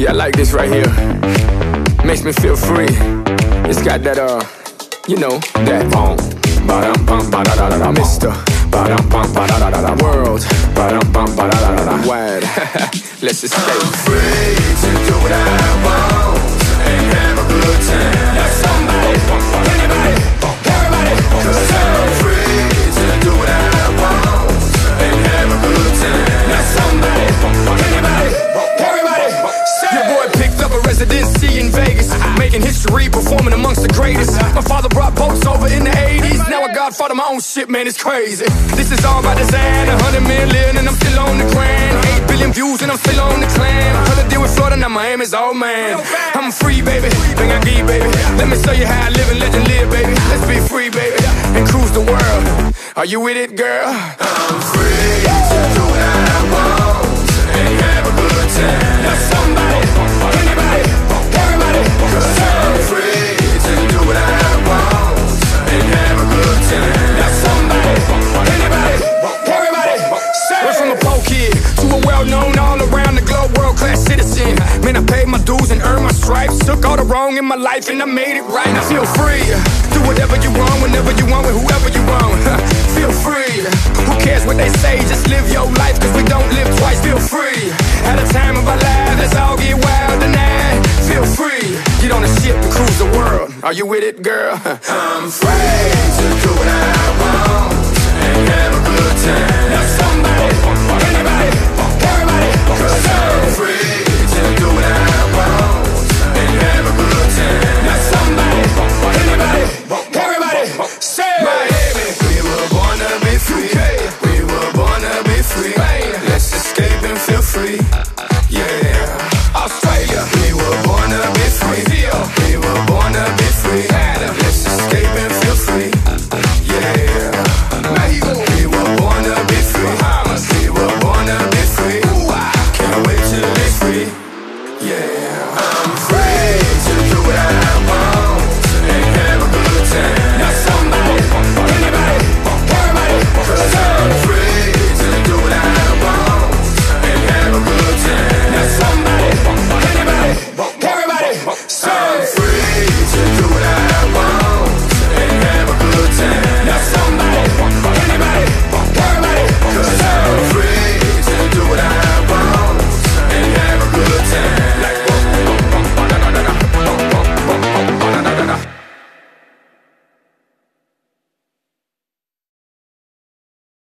Yeah, I like this right here. Makes me feel free. It's got that, you know, that boom. Ba-dum bum ba da da da da. Mr. Ba-dum bum ba da da da da. World. Ba-dum bum ba da da da da. Wide. Let's just stay free to do what I want and have a good time. Now somebody, anybody, everybody, 'cause I'm free to do what I want and have a good time. Now somebody, anybody, everybody. Your boy picked up a residency in Vegas, making history, performing amongst the greatest. My father brought boats over in the 80s. Now I godfather my own shit, man, it's crazy. This is all by design, 100 million and I'm still on the grind. 8 billion views and I'm still on the climb. Had to deal with Florida, now Miami's all man. I'm free, baby, bring I give, baby. Let me show you how I live and let you live, baby. Let's be free, baby, and cruise the world. Are you with it, girl? I'm free to do what I want and have a good time. Now somebody, anybody, everybody, 'cause I'm free to do what I want and have a good time. Now somebody, anybody, everybody. Went from a poor kid to a well-known all around the globe world-class citizen. Man, I paid my dues and earned my stripes. Took all the wrong in my life and I made it right. I feel free. Do whatever you want, whenever you want, with whoever you want. Feel free. Who cares what they say? Just live your life, 'cause we don't live twice. Feel free. At a time of our lives, let's all get wild tonight. Feel free. Get on a ship and cruise the world. Are you with it, girl? I'm free to do what I want and have